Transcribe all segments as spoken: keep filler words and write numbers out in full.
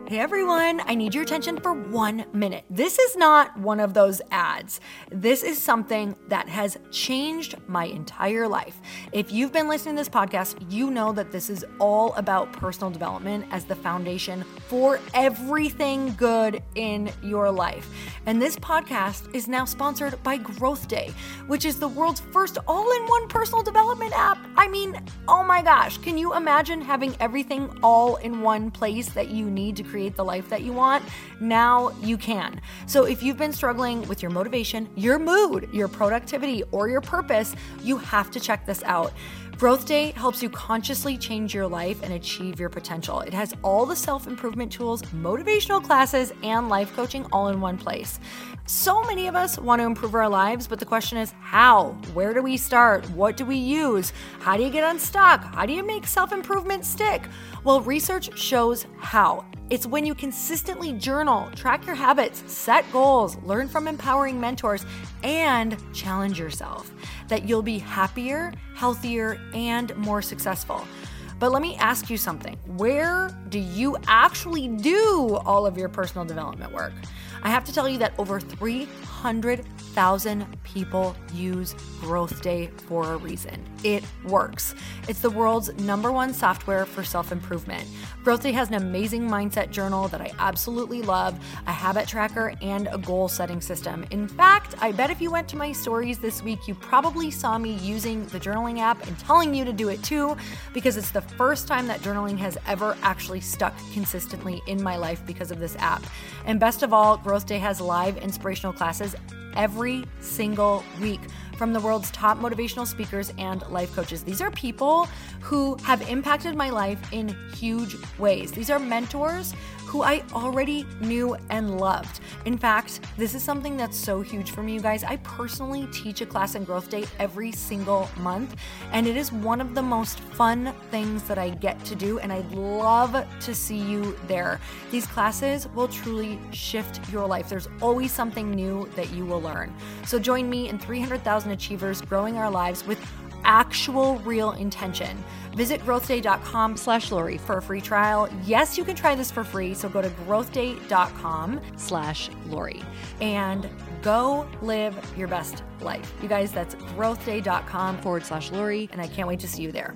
Hey everyone, I need your attention for one minute. This is not one of those ads. This is something that has changed my entire life. If you've been listening to this podcast, you know that this is all about personal development as the foundation for everything good in your life. And this podcast is now sponsored by Growth Day, which is the world's first all-in-one personal development app. I mean, oh my gosh, can you imagine having everything all in one place that you need to create the life that you want? Now you can. So if you've been struggling with your motivation, your mood, your productivity, or your purpose, you have to check this out. Growth Day helps you consciously change your life and achieve your potential. It has all the self-improvement tools, motivational classes, and life coaching all in one place. So many of us want to improve our lives, but the question is how? Where do we start? What do we use? How do you get unstuck? How do you make self-improvement stick? Well, research shows how. It's when you consistently journal, track your habits, set goals, learn from empowering mentors, and challenge yourself that you'll be happier, healthier, and more successful. But let me ask you something. Where do you actually do all of your personal development work? I have to tell you that over three hundred thousand people use Growth Day for a reason. It works. It's the world's number one software for self-improvement. Growth Day has an amazing mindset journal that I absolutely love, a habit tracker, and a goal-setting system. In fact, I bet if you went to my stories this week, you probably saw me using the journaling app and telling you to do it too, because it's the first time that journaling has ever actually stuck consistently in my life because of this app. And best of all, Growth Day has live inspirational classes every single week from the world's top motivational speakers and life coaches. These are people who have impacted my life in huge ways. These are mentors who I already knew and loved. In fact, this is something that's so huge for me, you guys. I personally teach a class in Growth Day every single month, and it is one of the most fun things that I get to do, and I'd love to see you there. These classes will truly shift your life. There's always something new that you will learn. So join me and three hundred thousand achievers growing our lives with actual real intention. Visit growthday.com slash Lori for a free trial. Yes, you can try this for free. So go to growthday.com slash Lori and go live your best life. You guys, that's growthday.com forward slash Lori. And I can't wait to see you there.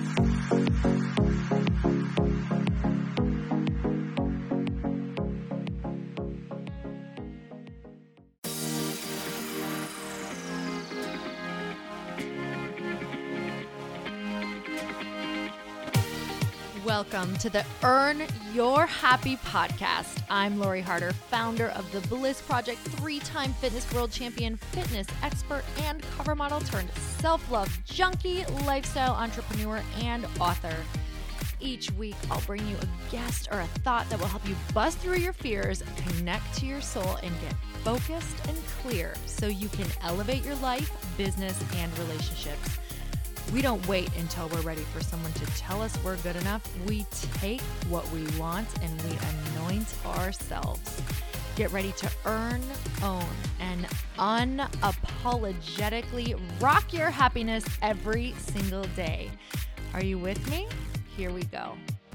Welcome to the Earn Your Happy podcast. I'm Lori Harder, founder of The Bliss Project, three-time fitness world champion, fitness expert, and cover model turned self-love junkie, lifestyle entrepreneur, and author. Each week, I'll bring you a guest or a thought that will help you bust through your fears, connect to your soul, and get focused and clear so you can elevate your life, business, and relationships. We don't wait until we're ready for someone to tell us we're good enough. We take what we want and we anoint ourselves. Get ready to earn, own, and unapologetically rock your happiness every single day. Are you with me? Here we go.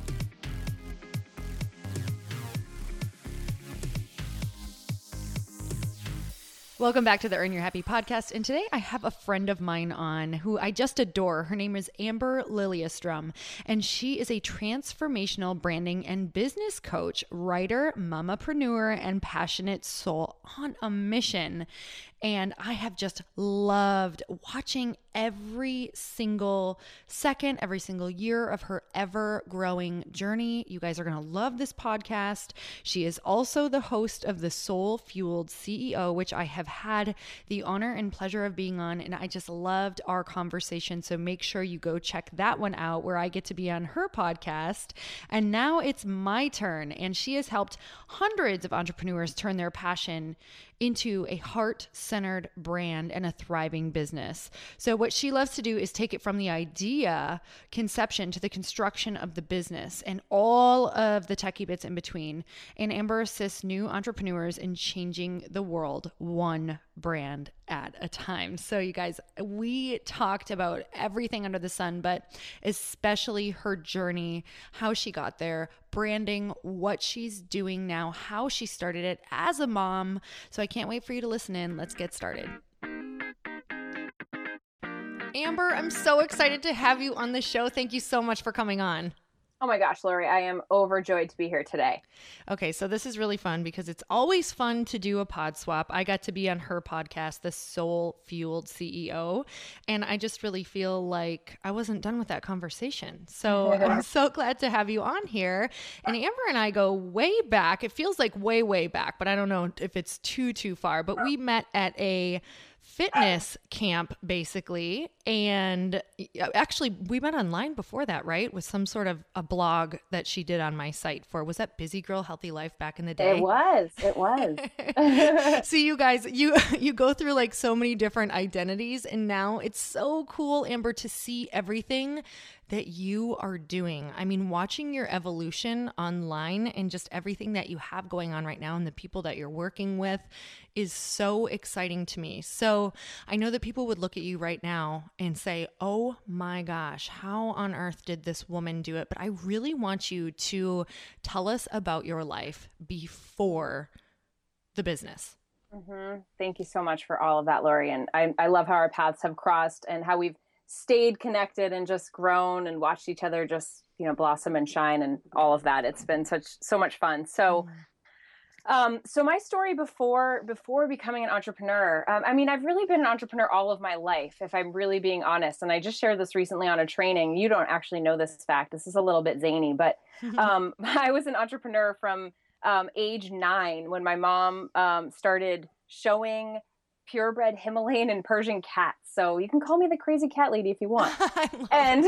Welcome back to the Earn Your Happy podcast. And today I have a friend of mine on who I just adore. Her name is Amber Liliestrom, and she is a transformational branding and business coach, writer, mamapreneur, and passionate soul on a mission. And I have just loved watching every single second, every single year of her ever-growing journey. You guys are going to love this podcast. She is also the host of the Soul Fueled C E O, which I have had the honor and pleasure of being on, and I just loved our conversation. So make sure you go check that one out where I get to be on her podcast. And now it's my turn, and she has helped hundreds of entrepreneurs turn their passion into a heart-centered brand and a thriving business. So what she loves to do is take it from the idea conception to the construction of the business and all of the techie bits in between. And Amber assists new entrepreneurs in changing the world one brand at a time. So you guys, we talked about everything under the sun, but especially her journey, how she got there, branding, what she's doing now, how she started it as a mom. So I can't wait for you to listen in. Let's get started. Amber, I'm so excited to have you on the show. Thank you so much for coming on. Oh my gosh, Lori, I am overjoyed to be here today. Okay, so this is really fun because it's always fun to do a pod swap. I got to be on her podcast, The Soul Fueled C E O, and I just really feel like I wasn't done with that conversation. So I'm so glad to have you on here. And Amber and I go way back. It feels like way, way back, but I don't know if it's too, too far. But we met at a fitness camp basically. And actually we met online before that, right? With some sort of a blog that she did on my site for, was that Busy Girl Healthy Life back in the day? It was, it was. So you guys, you, you go through like so many different identities, and now it's so cool, Amber, to see everything that you are doing. I mean, watching your evolution online and just everything that you have going on right now and the people that you're working with is so exciting to me. So I know that people would look at you right now and say, oh my gosh, how on earth did this woman do it? But I really want you to tell us about your life before the business. Mm-hmm. Thank you so much for all of that, Lori. And I, I love how our paths have crossed and how we've stayed connected and just grown and watched each other just, you know, blossom and shine and all of that. It's been such, so much fun. So, um, so my story before, before becoming an entrepreneur, um, I mean, I've really been an entrepreneur all of my life, if I'm really being honest. And I just shared this recently on a training. You don't actually know this fact. This is a little bit zany, but, um, I was an entrepreneur from, um, age nine when my mom, um, started showing purebred Himalayan and Persian cats. So you can call me the crazy cat lady if you want. and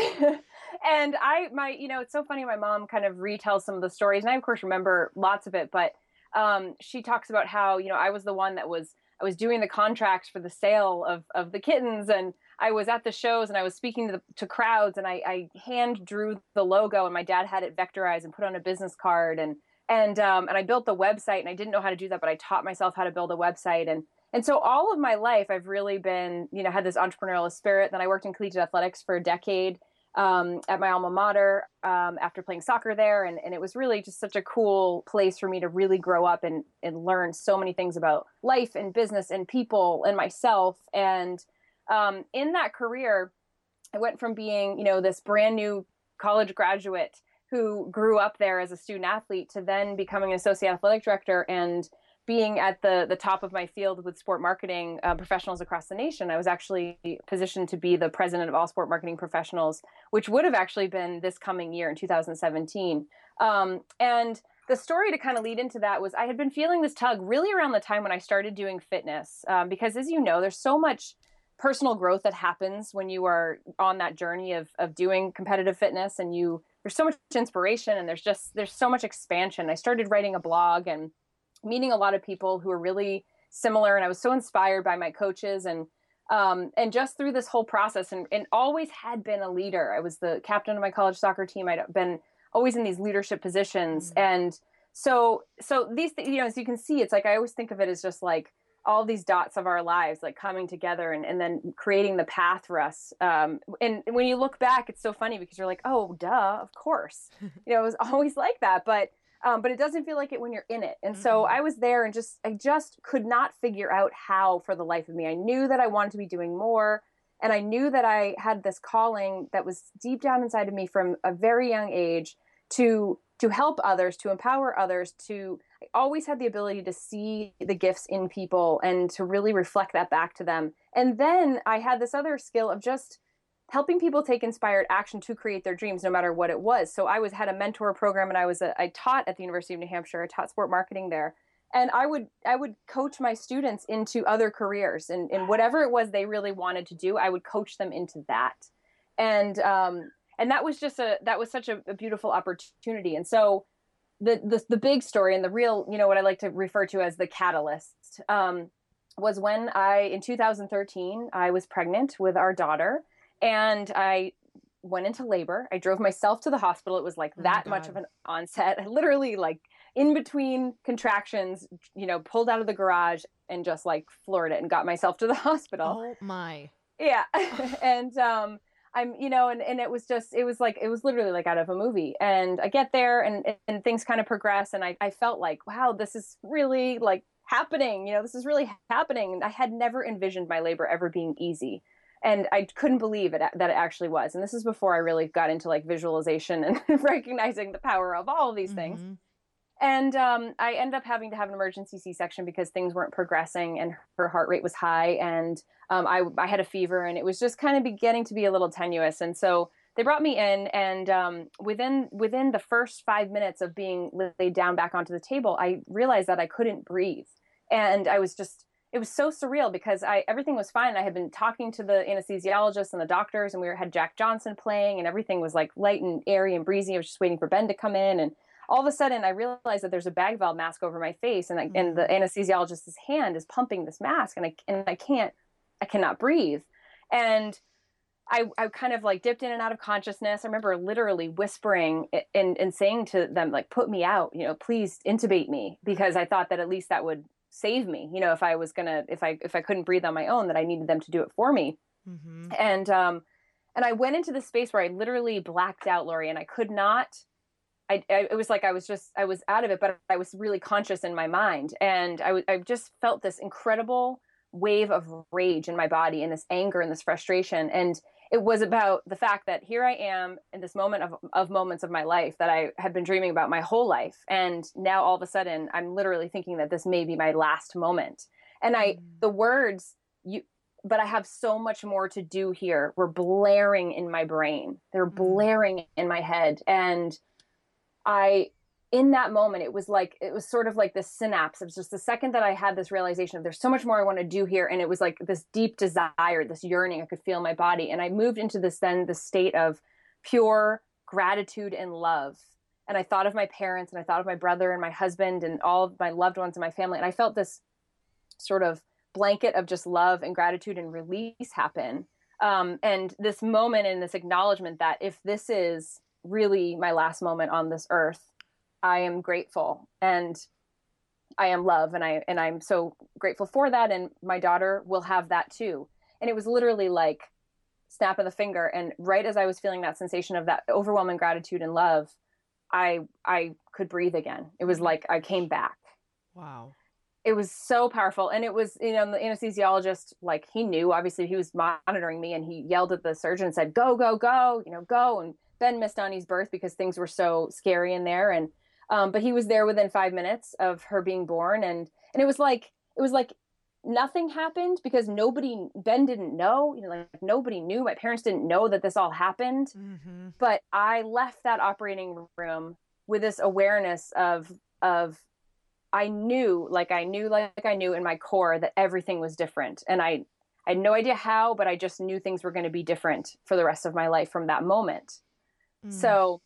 and I my you know, it's so funny, my mom kind of retells some of the stories, and I of course remember lots of it, but um she talks about how, you know, I was the one that was I was doing the contracts for the sale of of the kittens, and I was at the shows and I was speaking to the, to crowds, and I, I hand drew the logo, and my dad had it vectorized and put on a business card, and and um and I built the website, and I didn't know how to do that, but I taught myself how to build a website. And And so all of my life, I've really been, you know, had this entrepreneurial spirit. Then I worked in collegiate athletics for a decade um, at my alma mater um, after playing soccer there. And, and it was really just such a cool place for me to really grow up and, and learn so many things about life and business and people and myself. And um, in that career, I went from being, you know, this brand new college graduate who grew up there as a student athlete to then becoming an associate athletic director and being at the the top of my field with sport marketing uh, professionals across the nation. I was actually positioned to be the president of all sport marketing professionals, which would have actually been this coming year in two thousand seventeen. Um, and the story to kind of lead into that was I had been feeling this tug really around the time when I started doing fitness, um, because as you know, there's so much personal growth that happens when you are on that journey of of doing competitive fitness, and you there's so much inspiration, and there's just there's so much expansion. I started writing a blog and meeting a lot of people who are really similar. And I was so inspired by my coaches, and, um, and just through this whole process, and, and always had been a leader. I was the captain of my college soccer team. I'd been always in these leadership positions. Mm-hmm. And so, so these, you know, as you can see, it's like, I always think of it as just like all these dots of our lives, like coming together and, and then creating the path for us. Um, and when you look back, it's so funny because you're like, oh, duh, of course, you know, it was always like that. But Um, but it doesn't feel like it when you're in it. And mm-hmm. so I was there and just, I just could not figure out how for the life of me. I knew that I wanted to be doing more. And I knew that I had this calling that was deep down inside of me from a very young age to, to help others, to empower others, to, I always had the ability to see the gifts in people and to really reflect that back to them. And then I had this other skill of just helping people take inspired action to create their dreams, no matter what it was. So I was had a mentor program, and I was a, I taught at the University of New Hampshire. I taught sport marketing there, and I would I would coach my students into other careers, and, and whatever it was they really wanted to do, I would coach them into that, and um, and that was just a that was such a, a beautiful opportunity. And so the, the the big story and the real, you know, what I like to refer to as the catalyst um, was when I in two thousand thirteen I was pregnant with our daughter. And I went into labor. I drove myself to the hospital. It was like that oh much of an onset. I literally like in between contractions, you know, pulled out of the garage, and just like floored it and got myself to the hospital. Oh my. Yeah. and, um, I'm, you know, and, and it was just, it was like, it was literally like out of a movie. And I get there and, and things kind of progress. And I, I felt like, wow, this is really like happening, you know, this is really happening. And I had never envisioned my labor ever being easy. And I couldn't believe it, that it actually was. And this is before I really got into like visualization and recognizing the power of all of these mm-hmm. things. And um, I ended up having to have an emergency C-section because things weren't progressing and her heart rate was high. And um, I, I had a fever and it was just kind of beginning to be a little tenuous. And so they brought me in, and um, within within the first five minutes of being laid down back onto the table, I realized that I couldn't breathe. And I was just, it was so surreal because I everything was fine. I had been talking to the anesthesiologist and the doctors, and we were, had Jack Johnson playing, and everything was like light and airy and breezy. I was just waiting for Ben to come in, and all of a sudden I realized that there's a bag valve mask over my face, and I, and the anesthesiologist's hand is pumping this mask, and I and I can't, I cannot breathe. And I, I kind of like dipped in and out of consciousness. I remember literally whispering and, and saying to them, like, put me out, you know, please intubate me, because I thought that at least that would save me. You know, if I was gonna, if I, if I couldn't breathe on my own, that I needed them to do it for me. Mm-hmm. And, um, and I went into this space where I literally blacked out, Lori, and I could not, I, I, it was like I was just, I was out of it, but I was really conscious in my mind. And I, w- I just felt this incredible wave of rage in my body, and this anger and this frustration. And it was about the fact that here I am in this moment of, of moments of my life that I had been dreaming about my whole life. And now all of a sudden I'm literally thinking that this may be my last moment. And I, mm. the words, you, but I have so much more to do here, were blaring in my brain. They're mm. blaring in my head. And I, in that moment, it was like, it was sort of like this synapse. It was just the second that I had this realization of there's so much more I want to do here. And it was like this deep desire, this yearning I could feel in my body. And I moved into this, then the state of pure gratitude and love. And I thought of my parents, and I thought of my brother and my husband and all of my loved ones in my family. And I felt this sort of blanket of just love and gratitude and release happen. Um, and this moment and this acknowledgement that if this is really my last moment on this earth, I am grateful, and I am love. And I, and I'm so grateful for that. And my daughter will have that too. And it was literally like snap of the finger. And right as I was feeling that sensation of that overwhelming gratitude and love, I, I could breathe again. It was like I came back. Wow. It was so powerful. And it was, you know, the anesthesiologist, like, he knew, obviously he was monitoring me, and he yelled at the surgeon and said, go, go, go, you know, go. And Ben missed Annie's birth because things were so scary in there. And, Um, but he was there within five minutes of her being born. And, and it was like, it was like nothing happened because nobody, Ben didn't know, you know, like nobody knew. My parents didn't know that this all happened. Mm-hmm. But I left that operating room with this awareness of, of, I knew, like I knew, like I knew in my core that everything was different. And I, I had no idea how, but I just knew things were going to be different for the rest of my life from that moment. Mm. So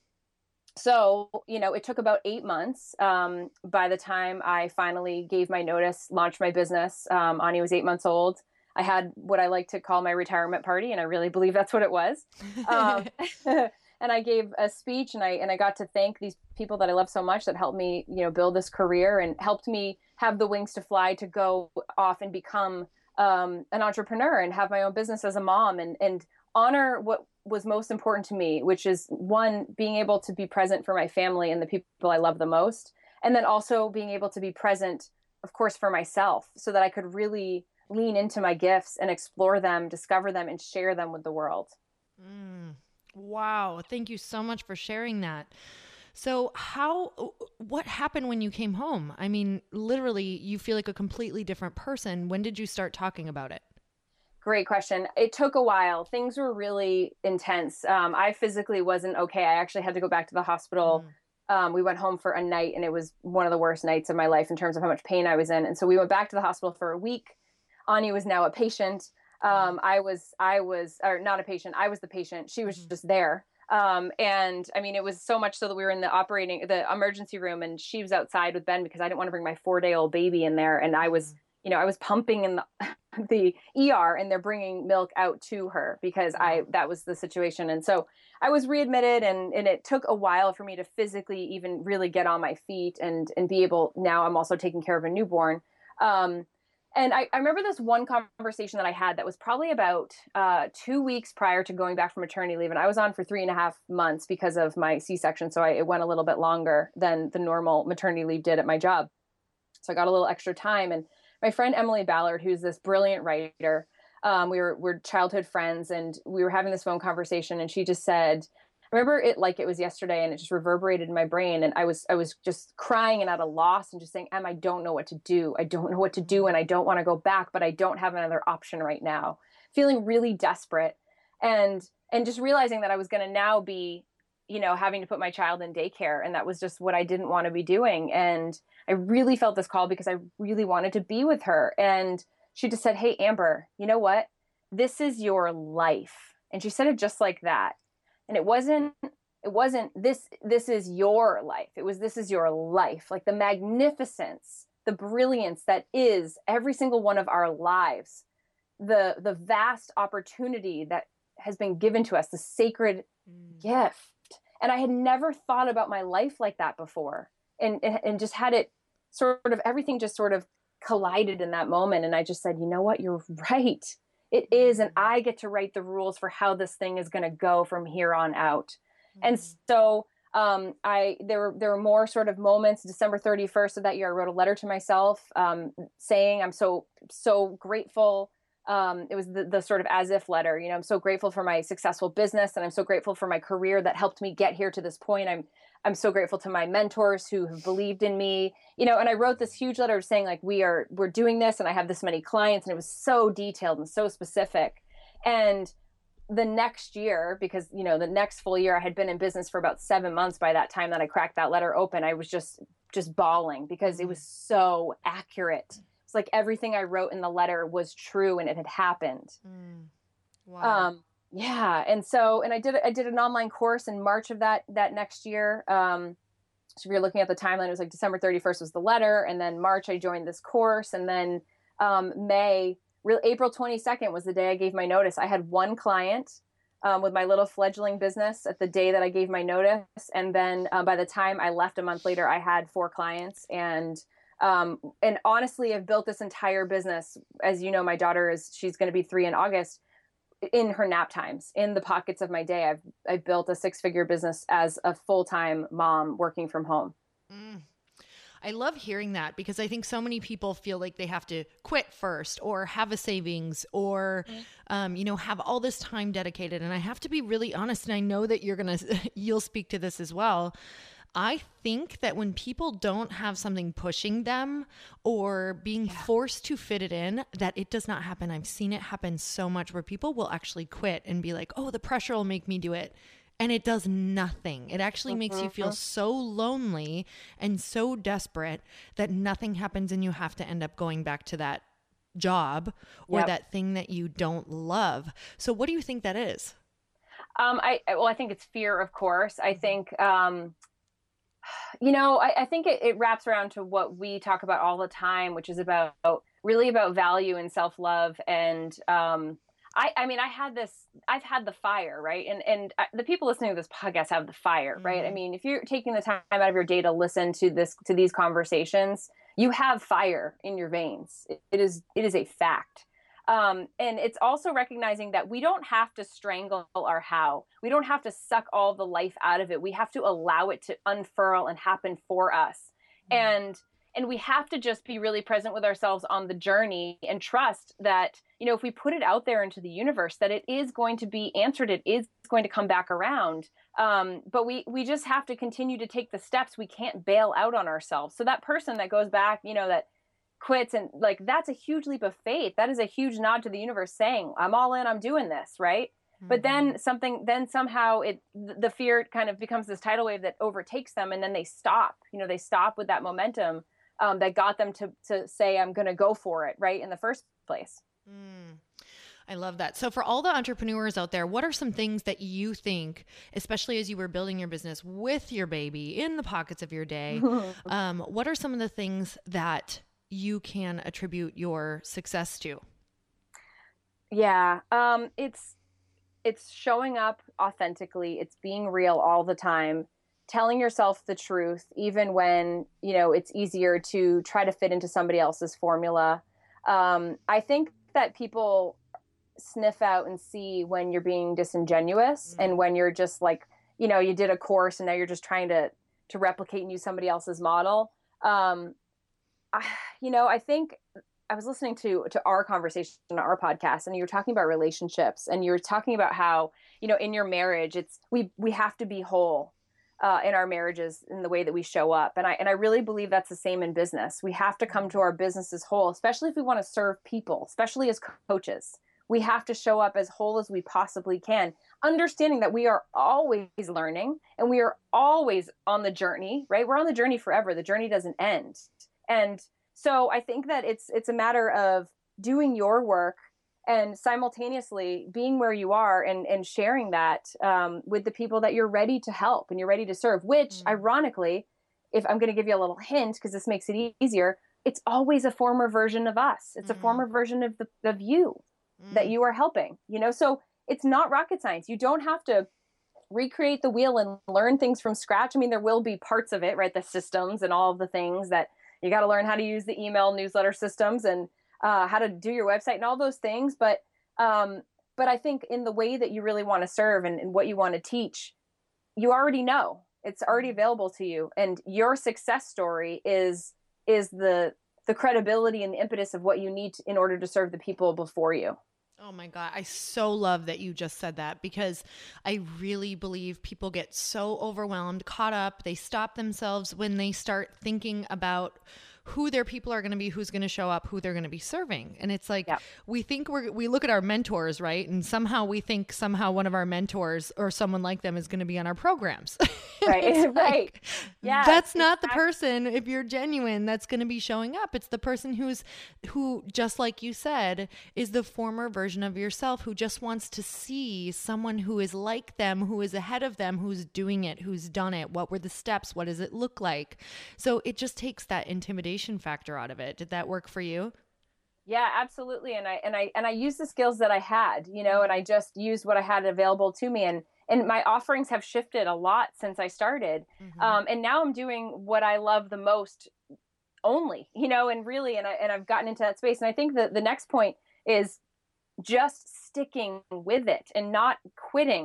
So, you know, it took about eight months. Um, by the time I finally gave my notice, launched my business, um, Ani was eight months old. I had what I like to call my retirement party, and I really believe that's what it was. Um, and I gave a speech, and I and I got to thank these people that I love so much that helped me, you know, build this career and helped me have the wings to fly to go off and become um, an entrepreneur and have my own business as a mom, and and honor what was most important to me, which is one, being able to be present for my family and the people I love the most. And then also being able to be present, of course, for myself, so that I could really lean into my gifts and explore them, discover them, and share them with the world. Mm, wow. Thank you so much for sharing that. So how, what happened when you came home? I mean, literally, you feel like a completely different person. When did you start talking about it? Great question. It took a while. Things were really intense. Um, I physically wasn't okay. I actually had to go back to the hospital. Mm. Um, we went home for a night, and it was one of the worst nights of my life in terms of how much pain I was in. And so we went back to the hospital for a week. Ani was now a patient. Um, I was, I was, or not a patient. I was the patient. She was mm. just there. Um, and I mean, it was so much so that we were in the operating, the emergency room, and she was outside with Ben because I didn't want to bring my four day old baby in there. And I was, mm. you know, I was pumping in the, the E R, and they're bringing milk out to her because I, that was the situation. And so I was readmitted, and, and it took a while for me to physically even really get on my feet and, and be able, now I'm also taking care of a newborn. Um, And I, I remember this one conversation that I had that was probably about uh, two weeks prior to going back from maternity leave. And I was on for three and a half months because of my C-section. So I, it went a little bit longer than the normal maternity leave did at my job. So I got a little extra time. And my friend Emily Ballard, who's this brilliant writer, um, we were, we're childhood friends, and we were having this phone conversation, and she just said, I remember it like it was yesterday, and it just reverberated in my brain. And I was, I was just crying and at a loss and just saying, Em, I don't know what to do. I don't know what to do. And I don't want to go back, but I don't have another option right now. Feeling really desperate, and, and just realizing that I was going to now be, you know, having to put my child in daycare. And that was just what I didn't want to be doing. And I really felt this call because I really wanted to be with her. And she just said, hey, Amber, you know what? This is your life. And she said it just like that. And it wasn't, it wasn't this, this is your life. It was, this is your life. Like the magnificence, the brilliance that is every single one of our lives, the, the vast opportunity that has been given to us, the sacred mm. gift. And I had never thought about my life like that before. And, and, and just had it sort of, everything just sort of collided in that moment. And I just said, you know what, you're right. It is. And I get to write the rules for how this thing is going to go from here on out. Mm-hmm. And so um, I, there were, there were more sort of moments. December thirty-first of that year, I wrote a letter to myself um, saying, I'm so, so grateful. Um, it was the, the sort of as if letter, you know, I'm so grateful for my successful business, and I'm so grateful for my career that helped me get here to this point. I'm, I'm so grateful to my mentors who have believed in me, you know, and I wrote this huge letter saying like, we are, we're doing this, and I have this many clients, and it was so detailed and so specific. And the next year, because, you know, the next full year, I had been in business for about seven months by that time that I cracked that letter open, I was just, just bawling because it was so accurate. It's like everything I wrote in the letter was true and it had happened. Mm. Wow. Um, Yeah. And so, and I did, I did an online course in March of that, that next year. Um, so if you're looking at the timeline, it was like December thirty-first was the letter. And then March, I joined this course. And then, um, May, real April twenty-second was the day I gave my notice. I had one client, um, with my little fledgling business at the day that I gave my notice. And then, uh, by the time I left a month later, I had four clients. And, um, and honestly, I've built this entire business. As you know, my daughter is, she's going to be three in August. In her nap times, in the pockets of my day, I've I've built a six-figure business as a full-time mom working from home. Mm. I love hearing that, because I think so many people feel like they have to quit first or have a savings or, mm. um, you know, have all this time dedicated. And I have to be really honest, and I know that you're going to, you'll speak to this as well. I think that when people don't have something pushing them or being yeah. forced to fit it in, that it does not happen. I've seen it happen so much where people will actually quit and be like, oh, the pressure will make me do it. And it does nothing. It actually mm-hmm. makes you feel so lonely and so desperate that nothing happens, and you have to end up going back to that job or yep. that thing that you don't love. So what do you think that is? Um, I, well, I think it's fear, of course. I think, um, you know, I, I think it, it wraps around to what we talk about all the time, which is about really about value and self-love. And, um, I, I mean, I had this, I've had the fire, right? And, and I, the people listening to this podcast have the fire, mm-hmm. right? I mean, if you're taking the time out of your day to listen to this, to these conversations, you have fire in your veins. It, it is, it is a fact. Um, and it's also recognizing that we don't have to strangle our how. We don't have to suck all the life out of it. We have to allow it to unfurl and happen for us. Mm-hmm. And and we have to just be really present with ourselves on the journey and trust that, you know, if we put it out there into the universe, that it is going to be answered. It is going to come back around. Um, but we we just have to continue to take the steps. We can't bail out on ourselves. So that person that goes back, you know, that quits, and like, that's a huge leap of faith. That is a huge nod to the universe saying, I'm all in, I'm doing this. Right. Mm-hmm. But then something, then somehow it, the fear kind of becomes this tidal wave that overtakes them. And then they stop, you know, they stop with that momentum um, that got them to, to say, I'm going to go for it. Right. In the first place. Mm. I love that. So for all the entrepreneurs out there, what are some things that you think, especially as you were building your business with your baby in the pockets of your day, um, what are some of the things that you can attribute your success to? Yeah. Um, it's, it's showing up authentically. It's being real all the time, telling yourself the truth, even when, you know, it's easier to try to fit into somebody else's formula. Um, I think that people sniff out and see when you're being disingenuous mm-hmm. and when you're just like, you know, you did a course and now you're just trying to, to replicate and use somebody else's model. Um, I, you know, I think I was listening to, to our conversation on our podcast, and you were talking about relationships, and you were talking about how, you know, in your marriage, it's, we, we have to be whole uh, in our marriages in the way that we show up. And I, and I really believe that's the same in business. We have to come to our businesses whole, especially if we want to serve people, especially as coaches. We have to show up as whole as we possibly can, understanding that we are always learning and we are always on the journey, right? We're on the journey forever. The journey doesn't end. And so I think that it's, it's a matter of doing your work and simultaneously being where you are and, and sharing that um, with the people that you're ready to help and you're ready to serve, which mm-hmm. ironically, if I'm going to give you a little hint, because this makes it easier, it's always a former version of us. It's mm-hmm. a former version of the, of you mm-hmm. that you are helping, you know? So it's not rocket science. You don't have to recreate the wheel and learn things from scratch. I mean, there will be parts of it, right? The systems and all of the things that you got to learn how to use the email newsletter systems and uh, how to do your website and all those things. But, um, but I think in the way that you really want to serve and, and what you want to teach, you already know. It's already available to you. And your success story is, is the, the credibility and the impetus of what you need to, in order to serve the people before you. Oh my God. I so love that you just said that, because I really believe people get so overwhelmed, caught up. They stop themselves when they start thinking about who their people are going to be, who's going to show up, who they're going to be serving. And it's like, yeah. we think we're, we look at our mentors, right? And somehow we think somehow one of our mentors or someone like them is going to be on our programs. Right. Right. Yeah. That's not exactly. the person, if you're genuine, that's going to be showing up. It's the person who's, who, just like you said, is the former version of yourself who just wants to see someone who is like them, who is ahead of them, who's doing it, who's done it. What were the steps? What does it look like? So it just takes that intimidation factor out of it. Did that work for you? Yeah, absolutely. And I, and I, and I used the skills that I had, you know, and I just used what I had available to me. And, and my offerings have shifted a lot since I started. Mm-hmm. Um, and now I'm doing what I love the most only, you know, and really, and I, and I've gotten into that space. And I think that the next point is just sticking with it and not quitting.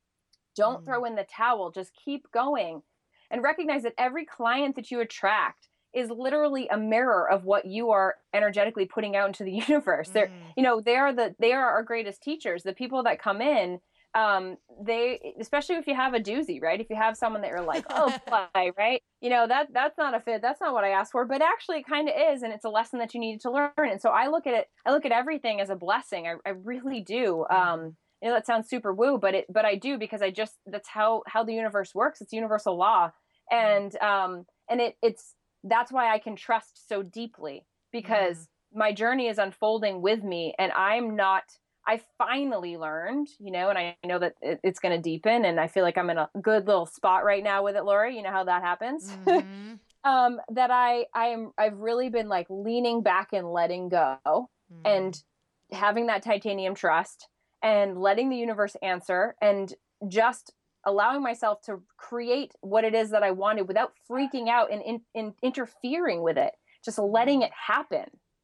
Don't mm-hmm. throw in the towel, just keep going and recognize that every client that you attract is literally a mirror of what you are energetically putting out into the universe. Mm. They're, you know, they are the, they are our greatest teachers. The people that come in, um, they, especially if you have a doozy, right? If you have someone that you're like, oh, fly, right? You know, that, that's not a fit. That's not what I asked for, but actually it kind of is. And it's a lesson that you needed to learn. And so I look at it, I look at everything as a blessing. I, I really do. Um, you know, that sounds super woo, but it, but I do, because I just, that's how, how the universe works. It's universal law. And, um, and it, it's, that's why I can trust so deeply, because mm. my journey is unfolding with me, and I'm not, I finally learned, you know, and I know that it, it's going to deepen, and I feel like I'm in a good little spot right now with it, Lori, you know how that happens, mm-hmm. um, that I, I am, I've really been like leaning back and letting go mm. and having that titanium trust and letting the universe answer and just allowing myself to create what it is that I wanted without freaking out and in, in interfering with it, just letting it happen.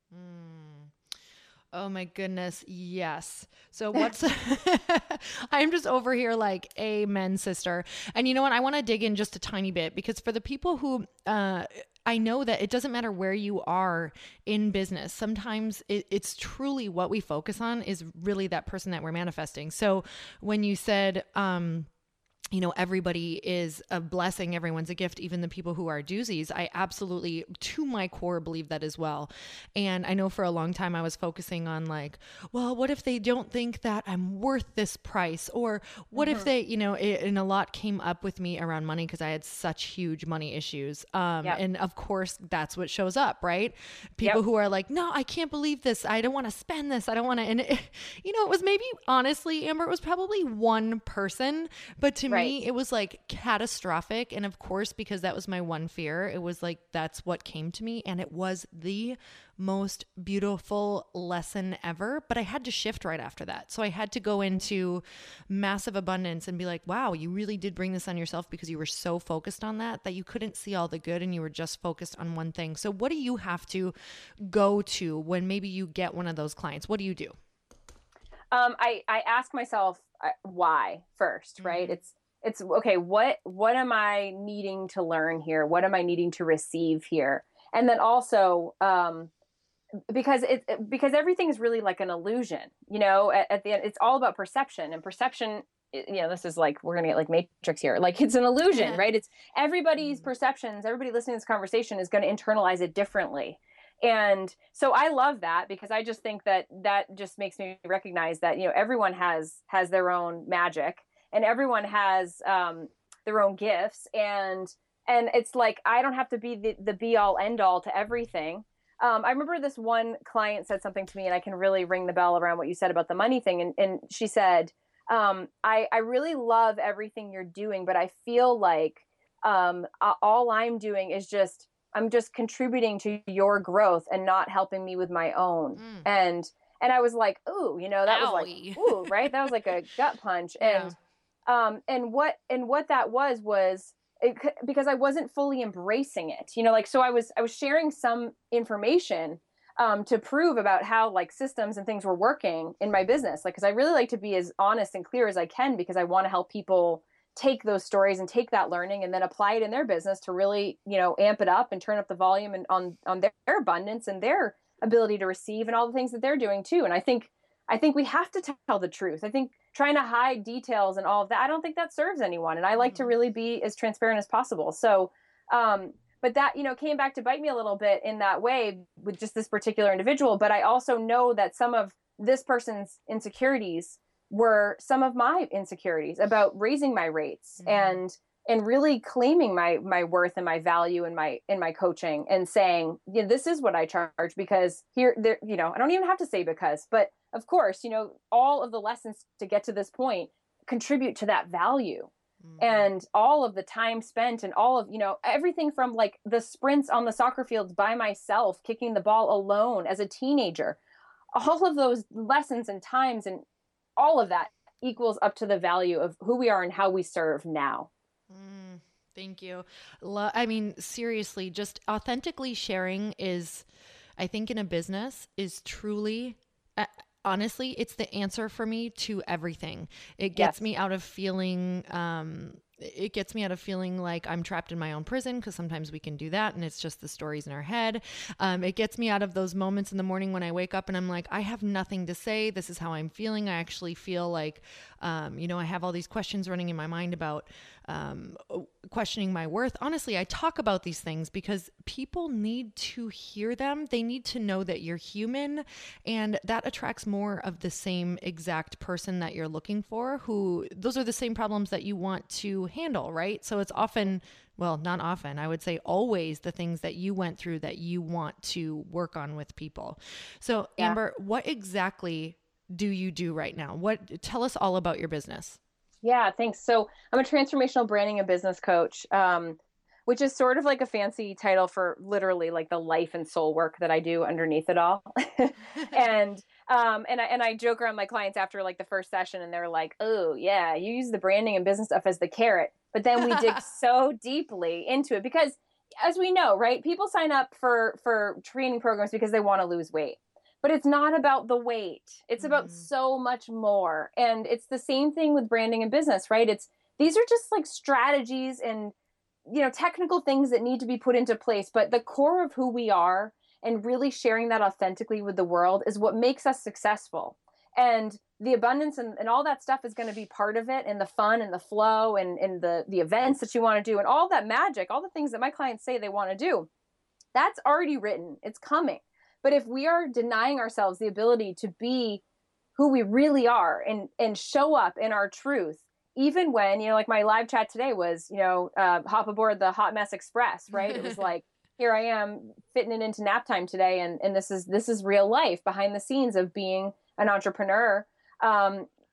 Mm. Oh my goodness. Yes. So what's, I'm just over here like, amen, sister. And you know what? I want to dig in just a tiny bit, because for the people who, uh, I know that it doesn't matter where you are in business. Sometimes it, it's truly what we focus on is really that person that we're manifesting. So when you said, um, you know, everybody is a blessing, everyone's a gift, even the people who are doozies. I absolutely, to my core, believe that as well. And I know for a long time I was focusing on like, well, what if they don't think that I'm worth this price? Or what mm-hmm. if they, you know, it, and a lot came up with me around money because I had such huge money issues. Um, yep. And of course, that's what shows up, right? People yep. who are like, no, I can't believe this. I don't want to spend this. I don't want to. And, it, you know, it was maybe, honestly, Amber, it was probably one person, but to right. Right. me, it was like catastrophic. And of course, because that was my one fear, it was like, that's what came to me. And it was the most beautiful lesson ever. But I had to shift right after that. So I had to go into massive abundance and be like, wow, you really did bring this on yourself because you were so focused on that, that you couldn't see all the good and you were just focused on one thing. So what do you have to go to when maybe you get one of those clients? What do you do? Um, I, I ask myself uh, why first, right? Mm-hmm. It's, it's okay. What, what am I needing to learn here? What am I needing to receive here? And then also, um, because it, because everything is really like an illusion, you know, at, at the end, it's all about perception, and perception, you know, this is like, we're going to get like Matrix here. Like it's an illusion, right? It's everybody's Mm-hmm. perceptions. Everybody listening to this conversation is going to internalize it differently. And so I love that, because I just think that that just makes me recognize that, you know, everyone has, has their own magic, and everyone has um, their own gifts. And, and it's like, I don't have to be the, the be all end all to everything. Um, I remember this one client said something to me, and I can really ring the bell around what you said about the money thing. And, and she said, um, I, I really love everything you're doing, but I feel like um, all I'm doing is just, I'm just contributing to your growth and not helping me with my own. Mm. And, and I was like, ooh, you know, that Owie. was like, ooh, right. That was like a gut punch. Yeah. And, um, and what, and what that was, was it, because I wasn't fully embracing it, you know, like, so I was, I was sharing some information, um, to prove about how like systems and things were working in my business. Like, cause I really like to be as honest and clear as I can, because I want to help people take those stories and take that learning and then apply it in their business to really, you know, amp it up and turn up the volume and on, on their, their abundance and their ability to receive and all the things that they're doing too. And I think, I think we have to tell the truth. I think trying to hide details and all of that, I don't think that serves anyone. And I like mm-hmm. to really be as transparent as possible. So, um, but that, you know, came back to bite me a little bit in that way with just this particular individual. But I also know that some of this person's insecurities were some of my insecurities about raising my rates mm-hmm. and, and really claiming my, my worth and my value in my, in my coaching, and saying, yeah, this is what I charge, because here, there, you know, I don't even have to say because, but of course, you know, all of the lessons to get to this point contribute to that value. Mm-hmm. And all of the time spent and all of, you know, everything from like the sprints on the soccer fields by myself, kicking the ball alone as a teenager, all of those lessons and times and all of that equals up to the value of who we are and how we serve now. Mm, thank you. Lo- I mean, seriously, just authentically sharing is, I think in a business is truly, uh, honestly, it's the answer for me to everything. It gets yes. me out of feeling, um, it gets me out of feeling like I'm trapped in my own prison, because sometimes we can do that and it's just the stories in our head. Um, it gets me out of those moments in the morning when I wake up and I'm like, I have nothing to say. This is how I'm feeling. I actually feel like, um, you know, I have all these questions running in my mind about um, questioning my worth. Honestly, I talk about these things because people need to hear them. They need to know that you're human, and that attracts more of the same exact person that you're looking for, who those are the same problems that you want to handle, right? So it's often, well, not often, I would say always the things that you went through that you want to work on with people. So yeah. Amber, what exactly do you do right now? What, tell us all about your business. Yeah, thanks. So I'm a transformational branding and business coach, um, which is sort of like a fancy title for literally like the life and soul work that I do underneath it all. and um, and I and I joke around my clients after like the first session, and they're like, "Oh yeah, you use the branding and business stuff as the carrot," but then we dig so deeply into it because, as we know, right? People sign up for for training programs because they want to lose weight. But it's not about the weight. It's about mm-hmm. so much more. And it's the same thing with branding and business, right? It's, these are just like strategies and, you know, technical things that need to be put into place. But the core of who we are and really sharing that authentically with the world is what makes us successful. And the abundance and, and all that stuff is going to be part of it, and the fun and the flow and, and the, the events that you want to do and all that magic, all the things that my clients say they want to do. That's already written. It's coming. But if we are denying ourselves the ability to be who we really are and, and show up in our truth, even when, you know, like my live chat today was, you know, uh, hop aboard the Hot Mess Express, right? It was like, here I am fitting it into nap time today. And, and this is, this is real life behind the scenes of being an entrepreneur. Um,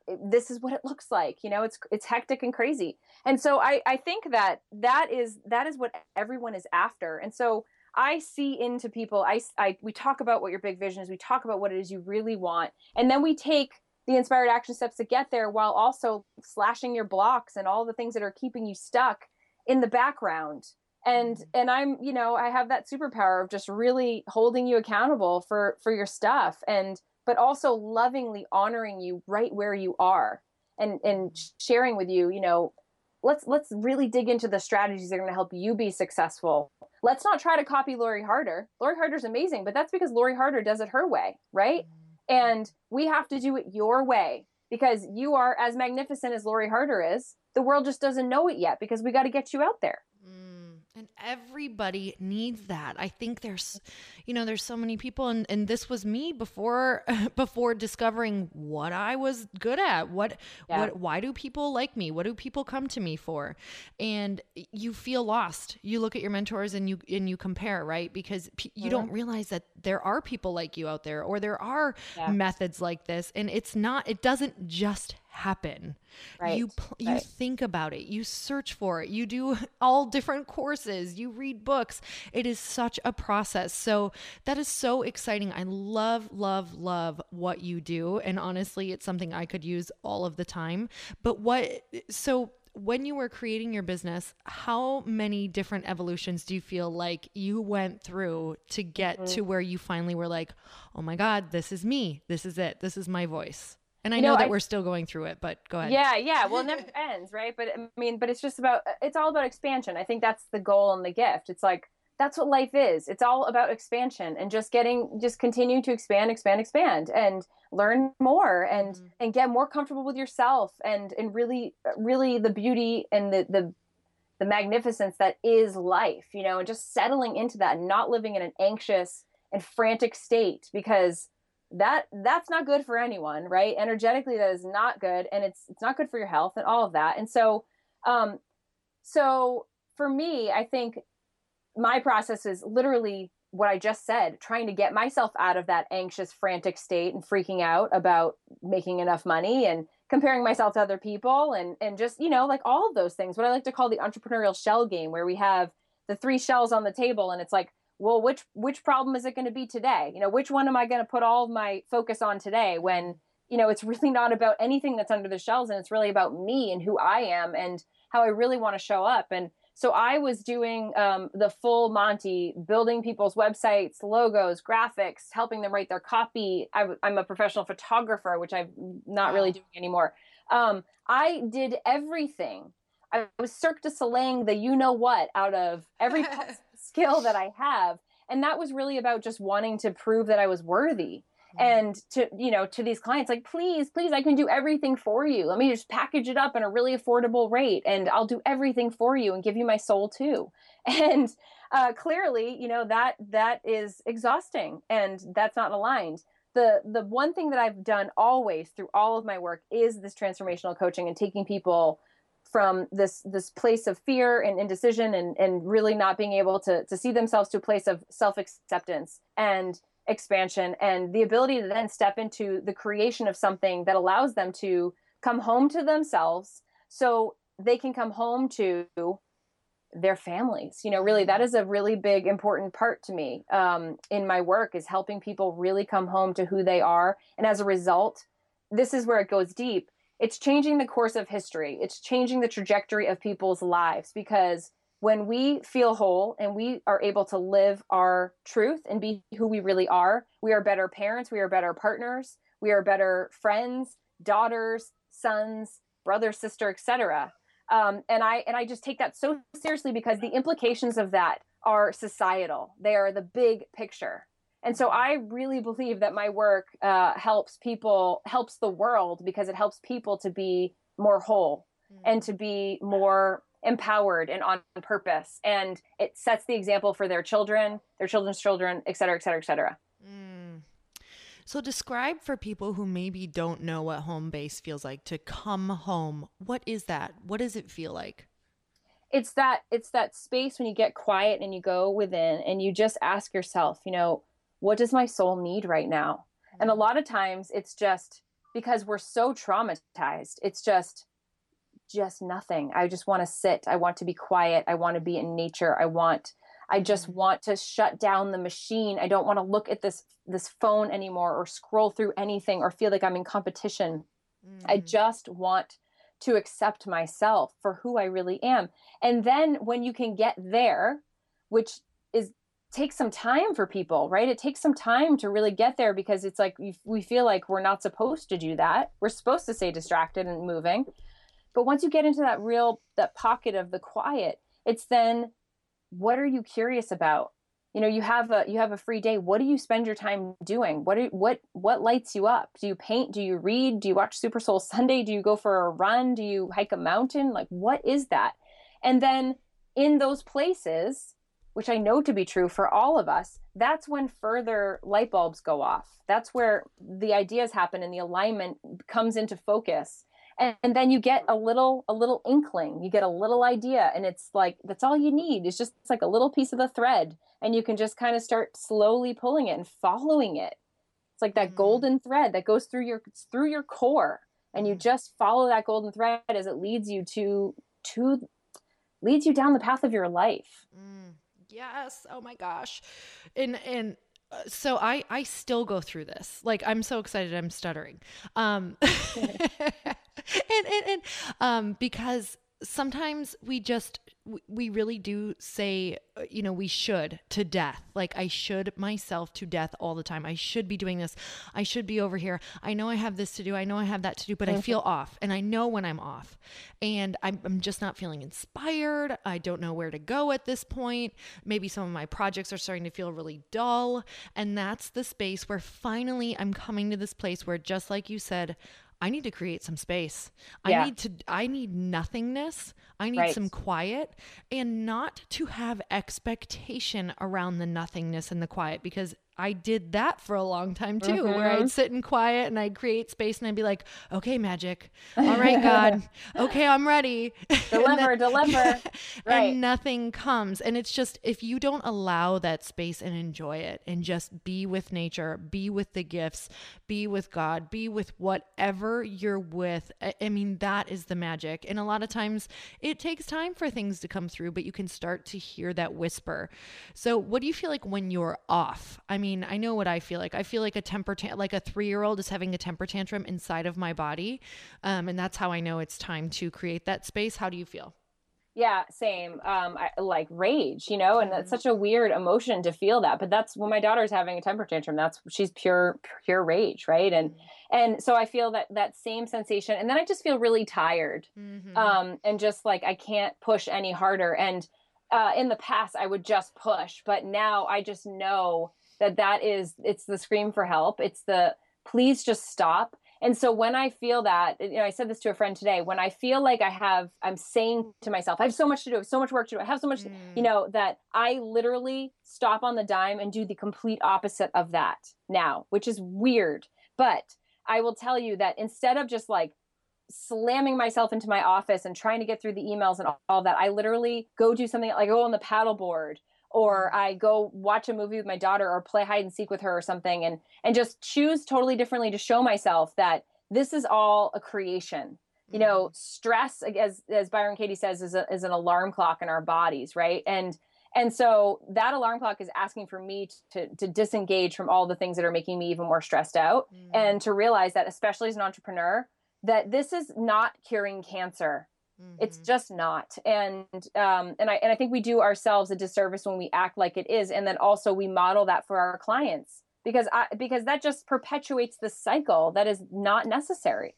this is what it looks like. You know, it's, it's hectic and crazy. And so I, I think that that is, that is what everyone is after. And so I see into people, I, I, we talk about what your big vision is. We talk about what it is you really want. And then we take the inspired action steps to get there, while also slashing your blocks and all the things that are keeping you stuck in the background. And, and I'm, you know, I have that superpower of just really holding you accountable for, for your stuff, and, but also lovingly honoring you right where you are, and, and sharing with you, you know, let's, let's really dig into the strategies that are going to help you be successful. Let's not try to copy Lori Harder. Lori Harder's amazing, but that's because Lori Harder does it her way, right? And we have to do it your way, because you are as magnificent as Lori Harder is. The world just doesn't know it yet, because we got to get you out there. Mm. And everybody needs that. I think there's, you know, there's so many people, and, and this was me before, before discovering what I was good at. What, yeah. what, why do people like me? What do people come to me for? And you feel lost. You look at your mentors and you, and you compare, right? Because p- you mm-hmm. don't realize that there are people like you out there, or there are yeah. methods like this. And it's not, it doesn't just happen. Right. You pl- you right. think about it, you search for it, you do all different courses, you read books. It is such a process. So that is so exciting. I love, love, love what you do. And honestly, it's something I could use all of the time. But what, so when you were creating your business, how many different evolutions do you feel like you went through to get mm-hmm. to where you finally were like, oh my God, this is me. This is it. This is my voice. And I you know, know that I, we're still going through it, but go ahead. Yeah, yeah. Well, it never ends, right? But I mean, but it's just about, it's all about expansion. I think that's the goal and the gift. It's like, that's what life is. It's all about expansion, and just getting, just continue to expand, expand, expand, and learn more, and, mm-hmm. and get more comfortable with yourself, and, and really, really the beauty and the, the, the magnificence that is life, you know, and just settling into that, and not living in an anxious and frantic state, because that that's not good for anyone, right? Energetically, that is not good. And it's, it's not good for your health and all of that. And so, um, so for me, I think my process is literally what I just said, trying to get myself out of that anxious, frantic state and freaking out about making enough money and comparing myself to other people, and, and just, you know, like all of those things, what I like to call the entrepreneurial shell game, where we have the three shells on the table, and it's like, well, which, which problem is it going to be today? You know, which one am I going to put all of my focus on today, when, you know, it's really not about anything that's under the shells, and it's really about me and who I am and how I really want to show up. And so I was doing um, the full Monty, building people's websites, logos, graphics, helping them write their copy. I, I'm a professional photographer, which I'm not wow. really doing anymore. Um, I did everything. I was Cirque du Soleil, the you know what, out of every skill that I have. And that was really about just wanting to prove that I was worthy. Mm-hmm. And to, you know, to these clients, like, please, please, I can do everything for you. Let me just package it up in a really affordable rate, and I'll do everything for you and give you my soul too. And uh, clearly, you know, that that is exhausting, and that's not aligned. The, the one thing that I've done always through all of my work is this transformational coaching, and taking people from this this place of fear and indecision, and, and really not being able to, to see themselves to a place of self-acceptance and expansion, and the ability to then step into the creation of something that allows them to come home to themselves, so they can come home to their families. You know, really, that is a really big, important part to me um, in my work, is helping people really come home to who they are. And as a result, this is where it goes deep. It's changing the course of history. It's changing the trajectory of people's lives, because when we feel whole and we are able to live our truth and be who we really are, we are better parents, we are better partners, we are better friends, daughters, sons, brother, sister, et cetera. Um, and I and I just take that so seriously, because the implications of that are societal. They are the big picture. And so I really believe that my work uh, helps people, helps the world, because it helps people to be more whole mm. and to be more empowered and on purpose. And it sets the example for their children, their children's children, et cetera, et cetera, et cetera. Mm. So describe for people who maybe don't know what home base feels like, to come home. What is that? What does it feel like? It's that, it's that space when you get quiet and you go within and you just ask yourself, you know, what does my soul need right now? And a lot of times it's just because we're so traumatized. It's just, just nothing. I just want to sit. I want to be quiet. I want to be in nature. I want, I just want to shut down the machine. I don't want to look at this, this phone anymore or scroll through anything or feel like I'm in competition. Mm. I just want to accept myself for who I really am. And then when you can get there, which is takes some time for people, right? It takes some time to really get there because it's like we, we feel like we're not supposed to do that. We're supposed to stay distracted and moving. But once you get into that real, that pocket of the quiet, it's then, what are you curious about? You know, you have a, you have a free day. What do you spend your time doing? What, do, what, what lights you up? Do you paint? Do you read? Do you watch Super Soul Sunday? Do you go for a run? Do you hike a mountain? Like, what is that? And then in those places, which I know to be true for all of us, that's when further light bulbs go off. That's where the ideas happen and the alignment comes into focus. And, and then you get a little, a little inkling, you get a little idea, and it's like, that's all you need. It's just it's like a little piece of the thread, and you can just kind of start slowly pulling it and following it. It's like that mm-hmm. golden thread that goes through your, through your core, and you just follow that golden thread as it leads you to, to, leads you down the path of your life. Mm. Yes. Oh my gosh. And, and, uh, so I, I still go through this. Like, I'm so excited. I'm stuttering. Um, and, and, and, um, because sometimes we just, we really do say, you know, we should to death. Like, I should myself to death all the time. I should be doing this. I should be over here. I know I have this to do. I know I have that to do, but I feel off, and I know when I'm off, and I'm, I'm just not feeling inspired. I don't know where to go at this point. Maybe some of my projects are starting to feel really dull. And that's the space where finally I'm coming to this place where, just like you said, I need to create some space. Yeah. I need to, I need nothingness. I need right. some quiet, and not to have expectation around the nothingness and the quiet, because I did that for a long time too, mm-hmm. where I'd sit in quiet and I'd create space and I'd be like, okay, magic. All right, God. Okay, I'm ready. Deliver, then, deliver. Right. And nothing comes. And it's just, if you don't allow that space and enjoy it and just be with nature, be with the gifts, be with God, be with whatever you're with. I, I mean, that is the magic. And a lot of times it takes time for things to come through, but you can start to hear that whisper. So what do you feel like when you're off? I mean, I know what I feel like. I feel like a temper, ta- like a three-year-old is having a temper tantrum inside of my body. Um, and that's how I know it's time to create that space. How do you feel? Yeah, same. Um, I, like rage, you know, and that's such a weird emotion to feel that, but that's when my daughter's having a temper tantrum. That's, she's pure, pure rage. Right. And, and so I feel that, that same sensation. And then I just feel really tired. Mm-hmm. Um, and just like, I can't push any harder. And, uh, in the past I would just push, but now I just know that that is, it's the scream for help. It's the, please just stop. And so when I feel that, you know, I said this to a friend today, when I feel like I have, I'm saying to myself, I have so much to do, I have so much work to do, I have so much, mm. you know, that I literally stop on the dime and do the complete opposite of that now, which is weird. But I will tell you that instead of just like slamming myself into my office and trying to get through the emails and all, all that, I literally go do something like go on the paddleboard, or I go watch a movie with my daughter, or play hide and seek with her or something, and and just choose totally differently to show myself that this is all a creation. You know, stress, as as Byron Katie says, is a, is an alarm clock in our bodies, right? And and so that alarm clock is asking for me to to disengage from all the things that are making me even more stressed out, mm. and to realize that, especially as an entrepreneur, that this is not curing cancer. Mm-hmm. It's just not. And, um, and I, and I think we do ourselves a disservice when we act like it is. And then also we model that for our clients, because I, because that just perpetuates the cycle that is not necessary.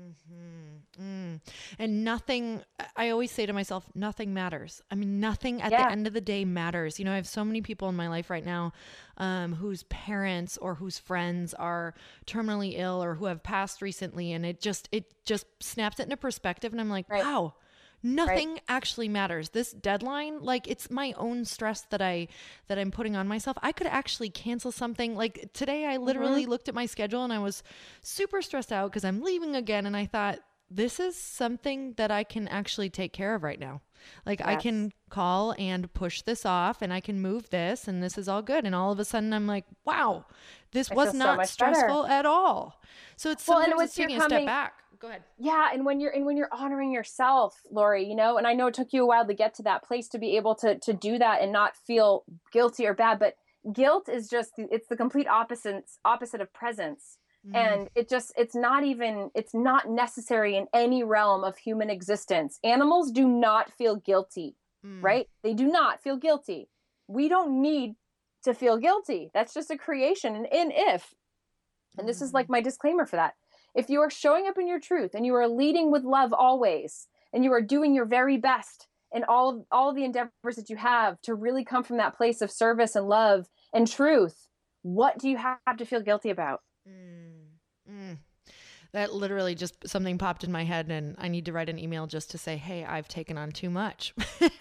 Mm-hmm. Mm. And nothing, I always say to myself, nothing matters. I mean, nothing at yeah. the end of the day matters. You know, I have so many people in my life right now, um, whose parents or whose friends are terminally ill or who have passed recently. And it just, it just snaps it into perspective. And I'm like, right. wow, nothing right. actually matters. This deadline, like it's my own stress that I, that I'm putting on myself. I could actually cancel something. Like today, I literally mm-hmm. looked at my schedule and I was super stressed out because I'm leaving again. And I thought, this is something that I can actually take care of right now. Like Yes. I can call and push this off and I can move this and this is all good. And all of a sudden I'm like, wow, this I was feel so not much stressful better. at all. So it's Well, and sometimes with it's your taking a step coming, back. Go ahead. yeah, and when you're and when you're honoring yourself, Lori, you know, and I know it took you a while to get to that place to be able to to do that and not feel guilty or bad, but guilt is just it's the complete opposite opposite of presence. Mm. And it just it's not even it's not necessary in any realm of human existence. Animals do not feel guilty, Mm. right? They do not feel guilty. We don't need to feel guilty. That's just a creation, an in if. And this is like my disclaimer for that. If you are showing up in your truth and you are leading with love always, and you are doing your very best in all of all of the endeavors that you have to really come from that place of service and love and truth, what do you have to feel guilty about? Mm. Mm. That literally just something popped in my head and I need to write an email just to say, hey, I've taken on too much.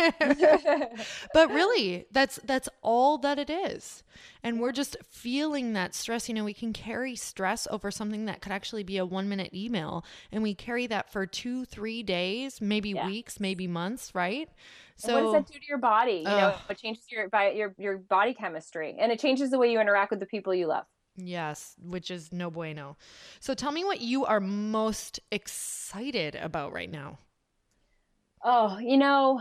But really, that's that's all that it is. And we're just feeling that stress. You know, we can carry stress over something that could actually be a one minute email. And we carry that for two, three days, maybe Yeah. weeks, maybe months, right? So what does that do to your body? You know, Ugh. it changes your your your body chemistry, and it changes the way you interact with the people you love. Yes, which is no bueno. So tell me what you are most excited about right now. Oh, you know,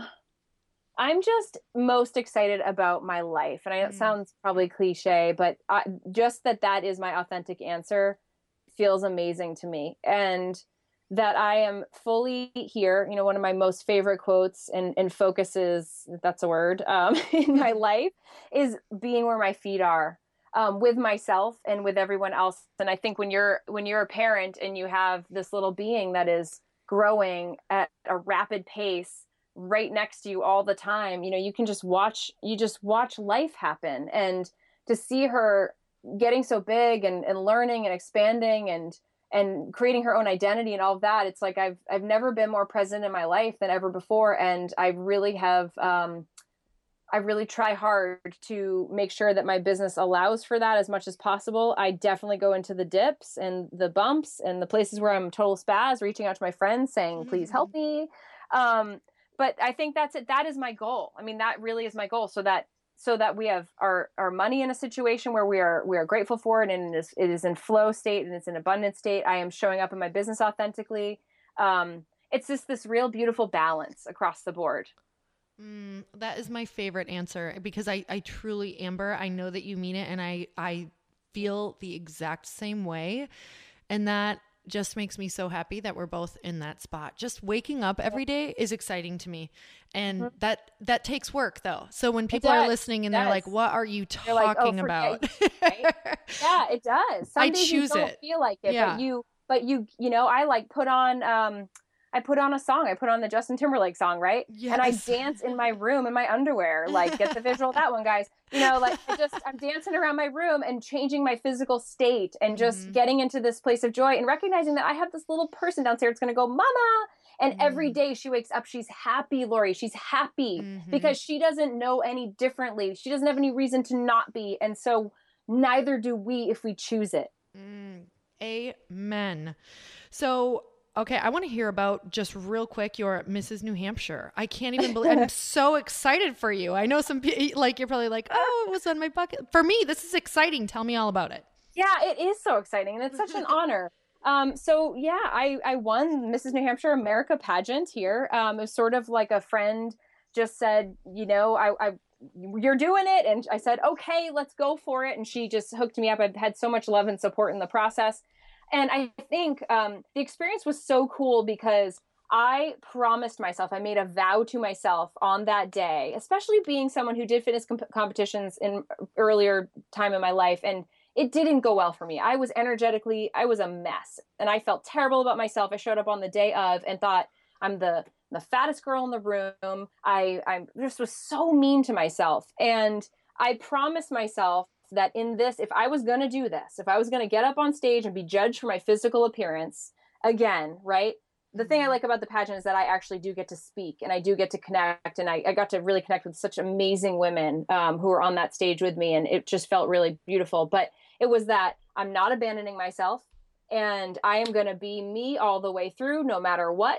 I'm just most excited about my life. And I know it Mm. sounds probably cliche, but I, just that that is my authentic answer feels amazing to me. And that I am fully here. You know, one of my most favorite quotes and, and focuses, if that's a word, um, in my life is being where my feet are. Um, with myself and with everyone else. And I think when you're when you're a parent and you have this little being that is growing at a rapid pace right next to you all the time, you know, you can just watch you just watch life happen. And to see her getting so big and, and learning and expanding and and creating her own identity and all of that, it's like I've I've never been more present in my life than ever before. And I really have um I really try hard to make sure that my business allows for that as much as possible. I definitely go into the dips and the bumps and the places where I'm total spaz, reaching out to my friends saying, please help me. Um, but I think that's it. That is my goal. I mean, that really is my goal. So that, so that we have our, our money in a situation where we are, we are grateful for it. And it is, it is in flow state and it's in abundant state. I am showing up in my business authentically. Um, it's just this real beautiful balance across the board. Mm, that is my favorite answer because I, I truly, Amber, I know that you mean it and I, I feel the exact same way. And that just makes me so happy that we're both in that spot. Just waking up every day is exciting to me. And mm-hmm. that, that takes work though. So when people are listening and they're like, what are you talking like, oh, about? You, right? Yeah, it does. Some I days choose you don't it. feel like it, yeah. but you, but you, you know, I like put on, um, I put on a song. I put on the Justin Timberlake song, right? Yes. And I dance in my room in my underwear. Like, get the visual of that one, guys. You know, like I just, I'm dancing around my room and changing my physical state and just mm-hmm. getting into this place of joy and recognizing that I have this little person downstairs that's going to go, Mama. And mm-hmm. every day she wakes up, she's happy, Lori. She's happy mm-hmm. because she doesn't know any differently. She doesn't have any reason to not be. And so neither do we if we choose it. Mm. Amen. So okay, I want to hear about just real quick your Missus New Hampshire. I can't even believe I'm so excited for you. I know some people like you're probably like, oh, it was on my bucket. For me, this is exciting. Tell me all about it. Yeah, it is so exciting, and it's such an honor. Um, so yeah, I I won Missus New Hampshire America pageant here. Um, it was sort of like a friend just said, you know, I, I you're doing it, and I said, okay, let's go for it. And she just hooked me up. I've had so much love and support in the process. And I think um, the experience was so cool because I promised myself, I made a vow to myself on that day, especially being someone who did fitness comp- competitions in earlier time in my life. And it didn't go well for me. I was energetically, I was a mess and I felt terrible about myself. I showed up on the day of and thought I'm the, the fattest girl in the room. I, I just was so mean to myself. And I promised myself that in this, if I was going to do this, if I was going to get up on stage and be judged for my physical appearance again, right? The thing I like about the pageant is that I actually do get to speak and I do get to connect. And I, I got to really connect with such amazing women um, who were on that stage with me. And it just felt really beautiful. But it was that I'm not abandoning myself and I am going to be me all the way through, no matter what.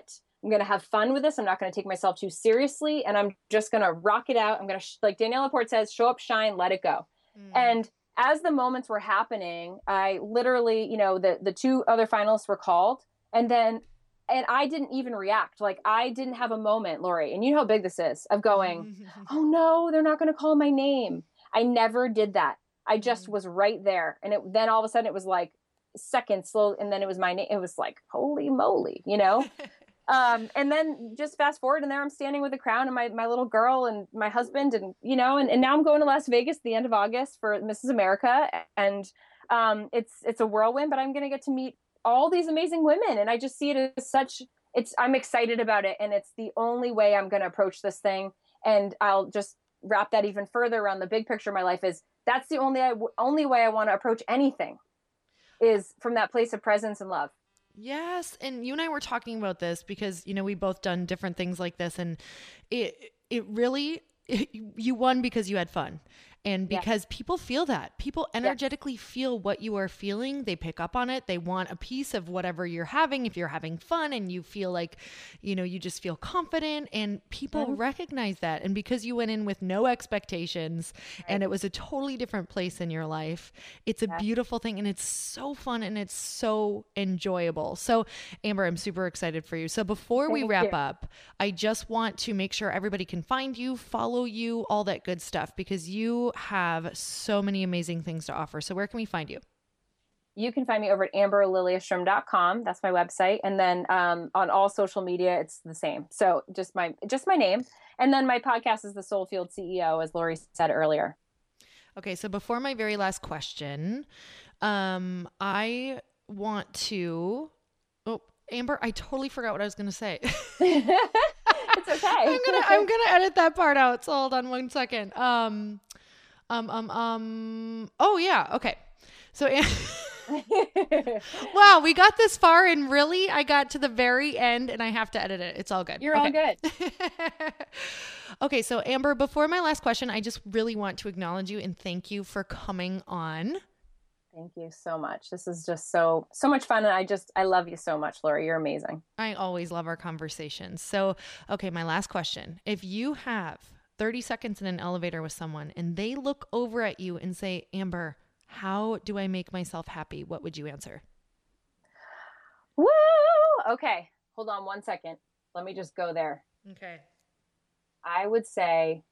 I'm going to have fun with this. I'm not going to take myself too seriously. And I'm just going to rock it out. I'm going to, sh- like Danielle Laporte says, show up, shine, let it go. Mm. And as the moments were happening, I literally, you know, the, the two other finalists were called, and then, and I didn't even react. Like I didn't have a moment, Lori, and you know how big this is, of going, oh no, they're not going to call my name. I never did that. I just was right there. And it, then all of a sudden it was like seconds slow. And then it was my name. It was like, holy moly, you know? um, and then just fast forward, and there I'm standing with a crown and my, my little girl and my husband, and, you know, and, and now I'm going to Las Vegas at the end of August for Missus America. And um, it's, it's a whirlwind, but I'm going to get to meet all these amazing women. And I just see it as such, it's, I'm excited about it. And it's the only way I'm going to approach this thing. And I'll just wrap that even further around the big picture of my life is that's the only, only way I want to approach anything, is from that place of presence and love. Yes. And you and I were talking about this because, you know, we both done different things like this, and it, it really, it, you won because you had fun. And because yeah. people feel that. People energetically yeah. feel what you are feeling. They pick up on it. They want a piece of whatever you're having. If you're having fun and you feel like, you know, you just feel confident, and people mm-hmm. recognize that. And because you went in with no expectations right. and it was a totally different place in your life, it's a yeah. beautiful thing, and it's so fun and it's so enjoyable. So Amber, I'm super excited for you. So before Thank we wrap you. up, I just want to make sure everybody can find you, follow you, all that good stuff, because you have so many amazing things to offer. So where can we find you? You can find me over at amber liliestrom dot com. That's my website. And then um, on all social media, it's the same. So just my, just my name. And then my podcast is The Soul Fueled C E O, as Lori said earlier. Okay. So before my very last question, um, I want to, oh, Amber, I totally forgot what I was going to say. It's okay. I'm going to, I'm going to edit that part out. So hold on one second. Um, Um, um, um, oh yeah. Okay. So, wow, we got this far, and really I got to the very end and I have to edit it. It's all good. You're okay. all good. Okay. So Amber, before my last question, I just really want to acknowledge you and thank you for coming on. Thank you so much. This is just so, so much fun. And I just, I love you so much, Lori. You're amazing. I always love our conversations. So, okay. My last question, if you have thirty seconds in an elevator with someone and they look over at you and say, Amber, how do I make myself happy? What would you answer? Woo! Okay. Hold on one second. Let me just go there. Okay. I would say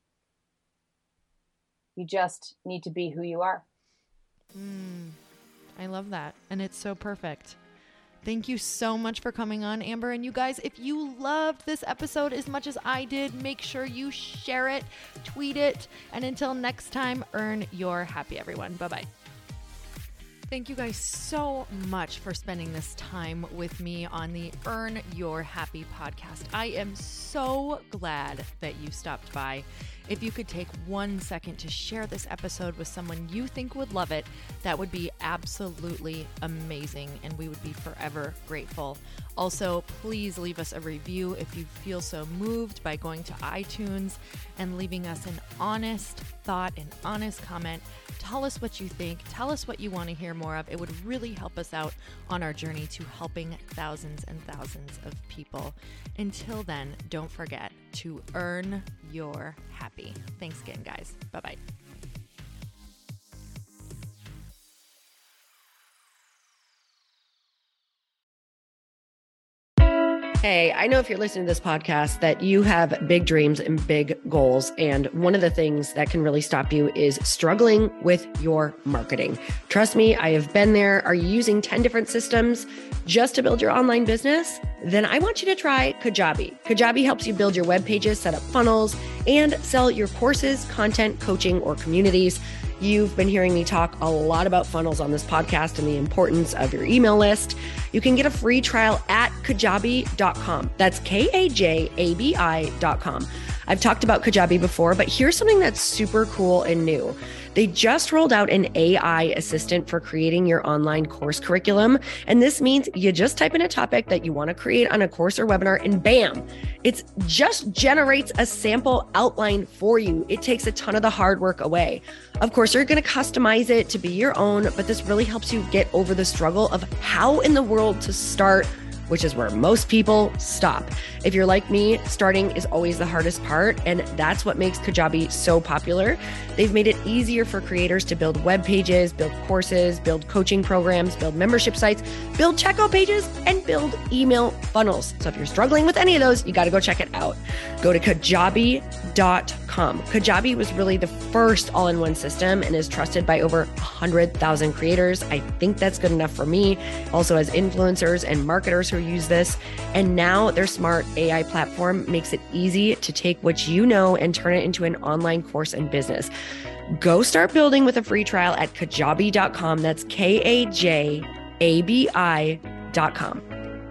you just need to be who you are. Mm, I love that. And it's so perfect. Thank you so much for coming on, Amber. And you guys, if you loved this episode as much as I did, make sure you share it, tweet it. And until next time, earn your happy, everyone. Bye-bye. Thank you guys so much for spending this time with me on the Earn Your Happy podcast. I am so glad that you stopped by. If you could take one second to share this episode with someone you think would love it, that would be absolutely amazing, and we would be forever grateful. Also, please leave us a review if you feel so moved by going to iTunes and leaving us an honest thought, an honest comment. Tell us what you think. Tell us what you want to hear more of. It would really help us out on our journey to helping thousands and thousands of people. Until then, don't forget to earn your happy. Thanks again, guys. Bye-bye. Hey, I know if you're listening to this podcast that you have big dreams and big goals. And one of the things that can really stop you is struggling with your marketing. Trust me, I have been there. Are you using ten different systems just to build your online business? Then I want you to try Kajabi. Kajabi helps you build your web pages, set up funnels, and sell your courses, content, coaching, or communities. You've been hearing me talk a lot about funnels on this podcast and the importance of your email list. You can get a free trial at kajabi dot com. That's K A J A B I dot com. I've talked about Kajabi before, but here's something that's super cool and new. They just rolled out an A I assistant for creating your online course curriculum. And this means you just type in a topic that you want to create on a course or webinar, and bam, it just generates a sample outline for you. It takes a ton of the hard work away. Of course, you're going to customize it to be your own, but this really helps you get over the struggle of how in the world to start which is where most people stop. If you're like me, starting is always the hardest part, and that's what makes Kajabi so popular. They've made it easier for creators to build web pages, build courses, build coaching programs, build membership sites, build checkout pages, and build email funnels. So if you're struggling with any of those, you got to go check it out. Go to kajabi dot com. Kajabi was really the first all-in-one system and is trusted by over one hundred thousand creators. I think that's good enough for me. Also has influencers and marketers who use this. And now their smart A I platform makes it easy to take what you know and turn it into an online course and business. Go start building with a free trial at kajabi dot com. That's K A J A B I dot com.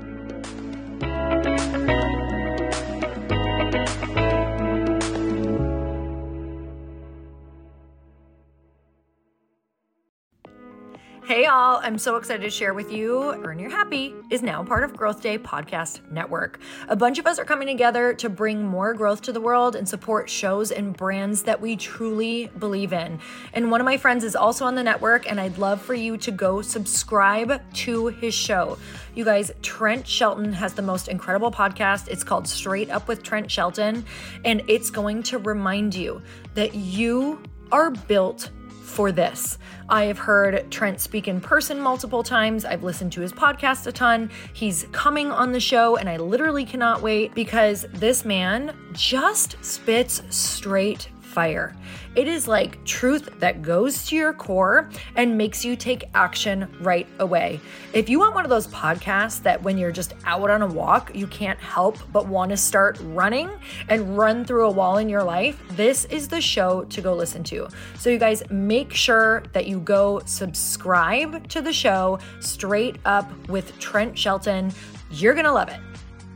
Hey all, I'm so excited to share with you, Earn Your Happy is now part of Growth Day Podcast Network. A bunch of us are coming together to bring more growth to the world and support shows and brands that we truly believe in. And one of my friends is also on the network, and I'd love for you to go subscribe to his show. You guys, Trent Shelton has the most incredible podcast. It's called Straight Up with Trent Shelton, and it's going to remind you that you are built for this. I have heard Trent speak in person multiple times. I've listened to his podcast a ton. He's coming on the show, and I literally cannot wait because this man just spits straight fire. It is like truth that goes to your core and makes you take action right away. If you want one of those podcasts that when you're just out on a walk, you can't help but want to start running and run through a wall in your life, this is the show to go listen to. So you guys, make sure that you go subscribe to the show, Straight Up with Trent Shelton. You're going to love it.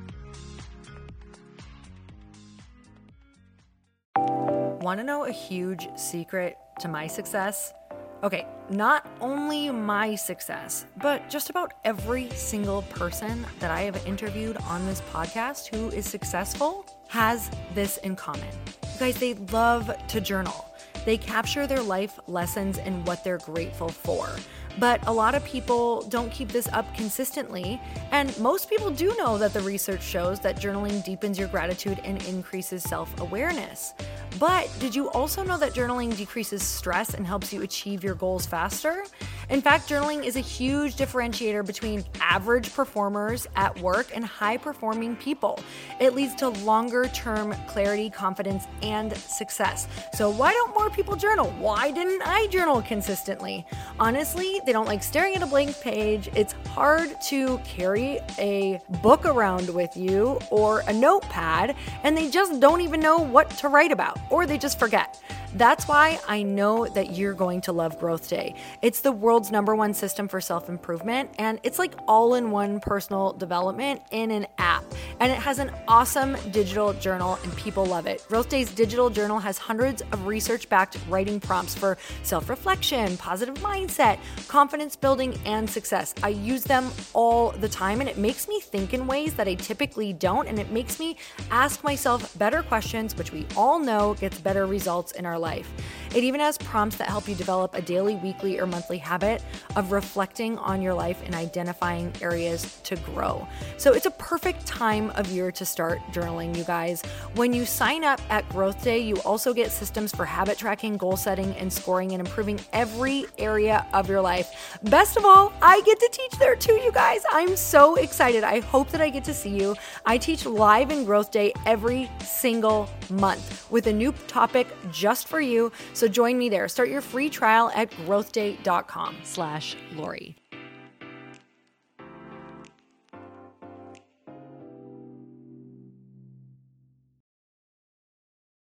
Want to know a huge secret to my success? Okay, not only my success, but just about every single person that I have interviewed on this podcast who is successful has this in common. You guys, they love to journal. They capture their life lessons and what they're grateful for. But a lot of people don't keep this up consistently, and most people do know that the research shows that journaling deepens your gratitude and increases self-awareness. But did you also know that journaling decreases stress and helps you achieve your goals faster? In fact, journaling is a huge differentiator between average performers at work and high-performing people. It leads to longer-term clarity, confidence, and success. So why don't more people journal? Why didn't I journal consistently? Honestly, they don't like staring at a blank page. It's hard to carry a book around with you or a notepad, and they just don't even know what to write about, or they just forget. That's why I know that you're going to love Growth Day. It's the world's number one system for self-improvement, and it's like all-in-one personal development in an app. And it has an awesome digital journal, and people love it. Growth Day's digital journal has hundreds of research-backed writing prompts for self-reflection, positive mindset, confidence building, and success. I use them all the time, and it makes me think in ways that I typically don't, and it makes me ask myself better questions, which we all know gets better results in our life. It even has prompts that help you develop a daily, weekly, or monthly habit of reflecting on your life and identifying areas to grow. So it's a perfect time of year to start journaling, you guys. When you sign up at Growth Day, you also get systems for habit tracking, goal setting, and scoring, and improving every area of your life. Best of all, I get to teach there too, you guys. I'm so excited. I hope that I get to see you. I teach live in Growth Day every single month with a new topic just for you. So join me there. Start your free trial at growthday dot com slash Lori.